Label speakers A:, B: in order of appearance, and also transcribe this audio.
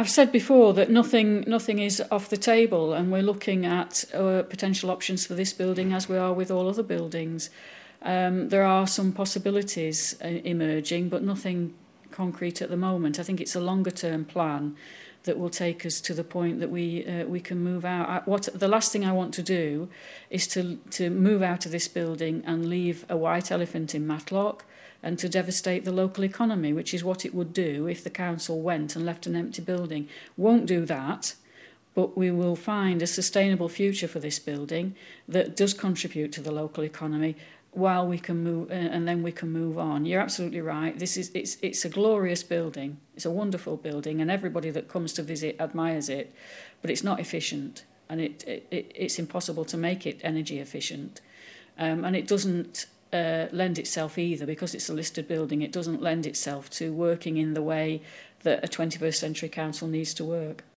A: I've said before that nothing is off the table, and we're looking at potential options for this building as we are with all other buildings. There are some possibilities emerging, but nothing concrete at the moment. I think it's a longer term plan that will take us to the point that we can move out. The last thing I want to do is to move out of this building and leave a white elephant in Matlock and to devastate the local economy, which is what it would do if the council went and left an empty building. Won't do that, but we will find a sustainable future for this building that does contribute to the local economy while we can move, and then we can move on. You're absolutely right. It's a glorious building. It's a wonderful building, and everybody that comes to visit admires it. But it's not efficient, and it's impossible to make it energy efficient, and it doesn't lend itself either, because it's a listed building. It doesn't lend itself to working in the way that a 21st century council needs to work.